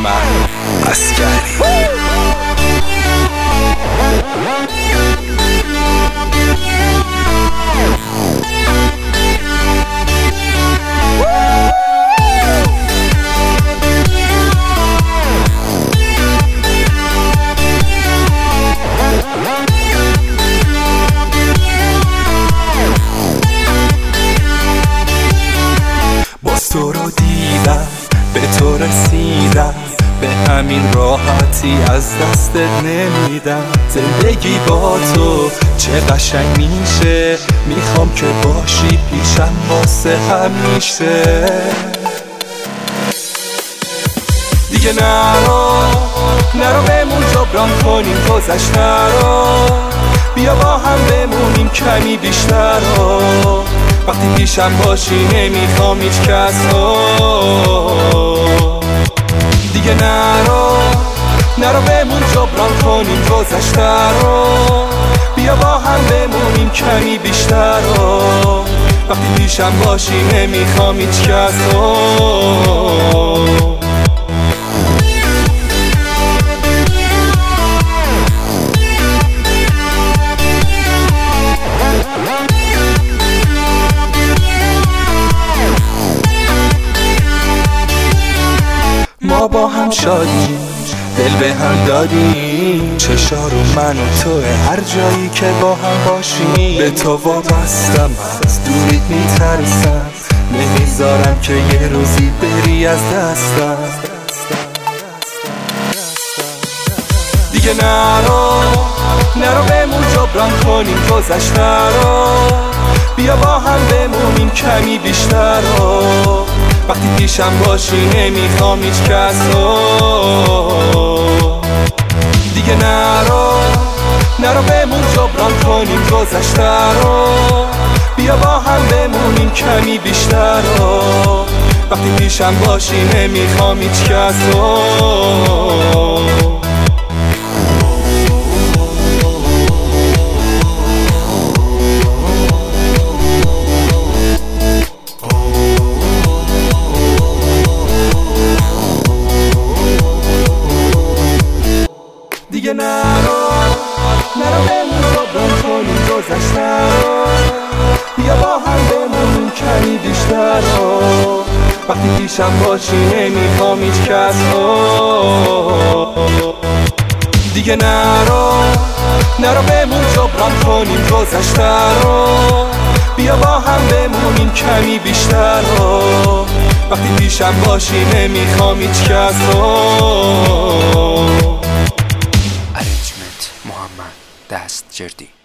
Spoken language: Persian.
محمد عسکری. تو رو دیدم، به تو رسیدم، به همین راحتی از دستت نمیدم. زندگی با تو چه قشنگ میشه، میخوام که باشی پیشم واسه همیشه. دیگه نرو بمون جبران کنیم گذشته رو، بیا با هم بمونیم کمی بیشتر رو. وقتی پیشم باشی نمیخوام هیچ کس رو. دیگه نرو بمون جبران کنیم گذشته رو، بیا با هم بمونیم کمی بیشتر رو. وقتی پیشم باشی نمیخوام هیچ کس رو. ما با هم شادیم، دل به هم دادیم، چشا رو من و تو هر جایی که با هم باشیم. به تو وابستم، از دوریت میترسم، نمیذارم که یه روزی بری از دستم. دیگه نرو بمون جبران کنیم گذشته رو، بیا با هم بمونیم کمی بیشتر رو. وقتی پیشم باشی نمیخوام هیچ کس رو. دیگه نرو بمون جبران کنیم گذشته رو، بیا با هم بمونیم کمی بیشتر رو. وقتی پیشم باشی نمیخوام هیچ کس رو. دیگه نرو بمون جبران کنیم گذشته رو، بیا با هم بمونیم کمی بیشتر رو. وقتی پیشم باشی نمیخوام هیچ کس رو. دیگه نرو بمون جبران کنیم گذشته رو، بیا با هم بمونیم کمی بیشتر رو. وقتی پیشم باشی نمیخوام هیچ کس رو. محمد دستجردی.